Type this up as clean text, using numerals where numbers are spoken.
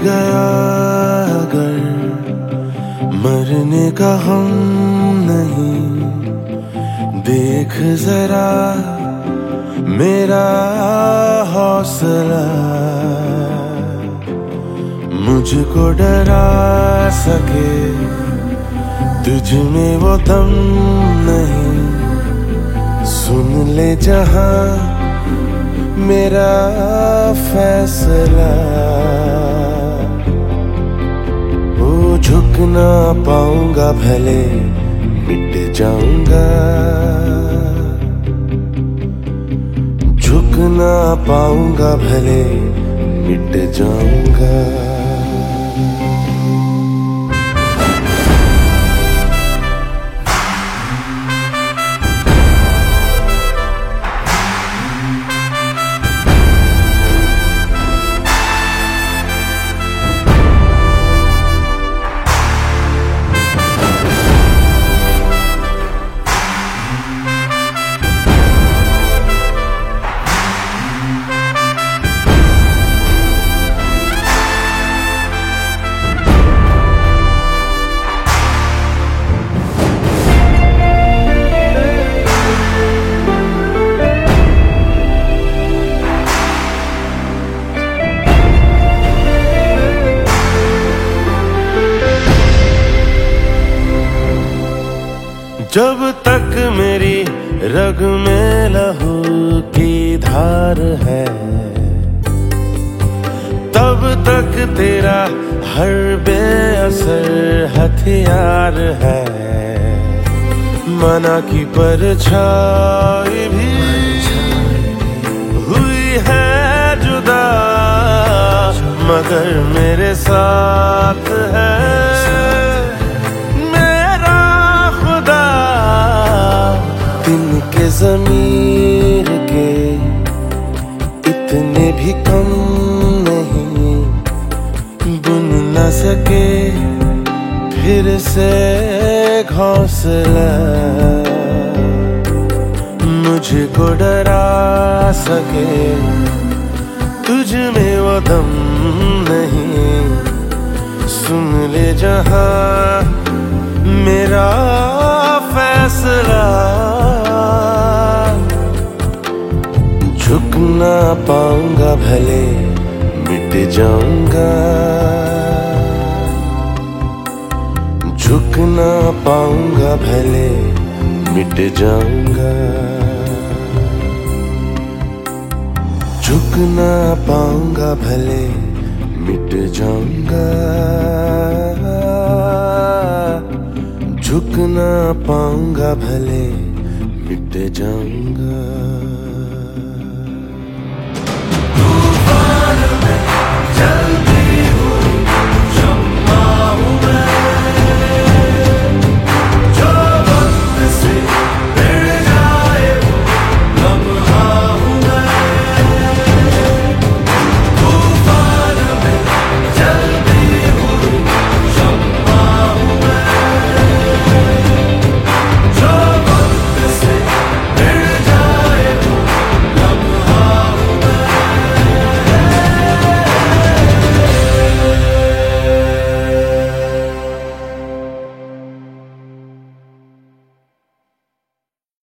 गया अगर मरने का गम नहीं, देख जरा मेरा हौसला, मुझको डरा सके तुझ में वो दम नहीं, सुन ले जहां मेरा फैसला। वो झुक ना पाऊंगा भले मिट जाऊंगा, झुक ना पाऊंगा भले मिट जाऊंगा। जब तक मेरी रग में लहू की धार है, तब तक तेरा हर बेअसर हथियार है। मना की परछाई भी हुई है जुदा, मगर मेरे साथ है के ज़मीर के इतने भी कम नहीं, बुन न सके फिर से घोंसला, मुझको डरा सके तुझ में वो दम नहीं, सुन ले जहां मेरा फैसला। झुक ना पाऊंगा भले मिट जाऊंगा, झुक ना पाऊंगा भले मिट जाऊंगा, झुक ना पाऊंगा भले मिट जाऊंगा, झुक ना पाऊंगा भले मिट जाऊंगा।